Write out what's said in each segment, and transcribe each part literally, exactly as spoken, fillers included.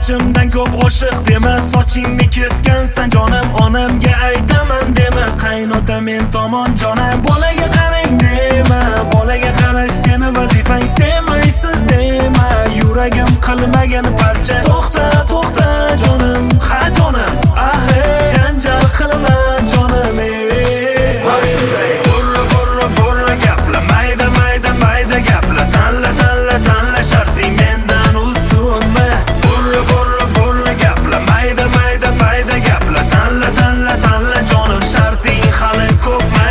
sochimdan ko'p oshiq dema, sochingni kesgansan jonim, onamga aytaman dema, qaynota men tomon jonim. Bolaga qarang dema, bolaga qarash seni vazifang, sevmaysiz dema, yuragim qilmagan parcha. To'xta to'xta jonim, ha jonim, ahe janjal qilma jonim. Va shunday burra burra burra gapla, mayda mayda mayda gapla, tanla tanla tanla sharting mendan ustunmi. Burra burra burra gapla, mayda mayda mayda gapla, tanla tanla tanla jonim, sharting hali ko'pmi.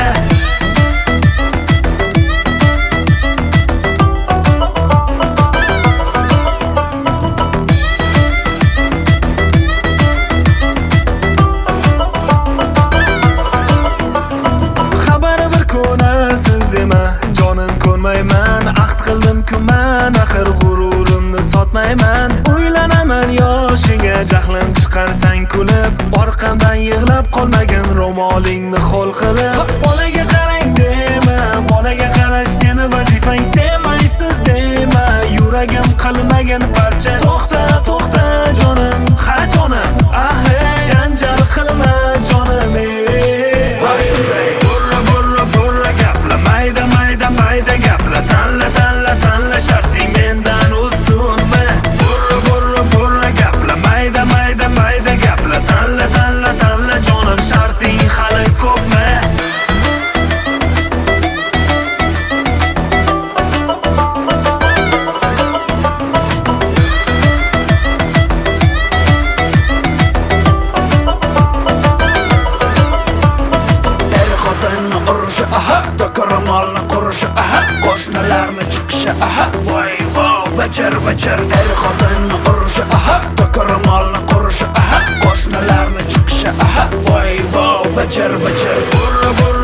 Siz dema, jonim ko'nmayman, ahd qildim-ku man, axir g'ururimni sotmayman. O'ylanaman yoshiga, jahlim chiqarsang kulib, orqamdan yig'lab qolmagin ro'molingni xo'l qilib. Bolaga qarang dema, bolaga qarash seni vazifang, sevmaysiz dema, yuragim qilmagan parcha. To'xta to'xta jonim, ha jonim, ahe janjal qilma jonim. Va shunday burra burra burra gapla, mayda mayda mayda gapla, tanla tanla tanla sharting mendan ustunmi. Burra burra burra gapla, mayda mayda mayda gapla, tanla tanla tanla jonim, sharting hali ko'pmi. Aha, do'karamalni qurishi, aha, qo'shnilarni chiqishi, aha, voy voy, bajar bajar, er xotinni qurishi, aha, do'karamalni qurishi, aha, qo'shnilarni chiqishi, aha, voy voy, bajar bajar, burra burra